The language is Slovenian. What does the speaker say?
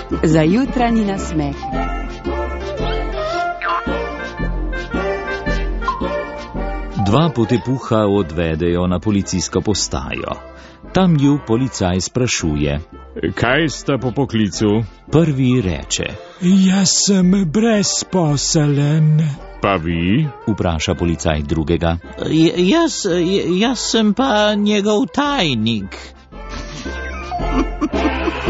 Za jutranji nasmeh. Dva potepuha odvedejo na policijsko postajo. Tam ju policaj sprašuje. Kaj sta po poklicu? Prvi reče. Jaz sem brezposelen. Pa vi? Vpraša policaj drugega. Jaz sem pa njegov tajnik.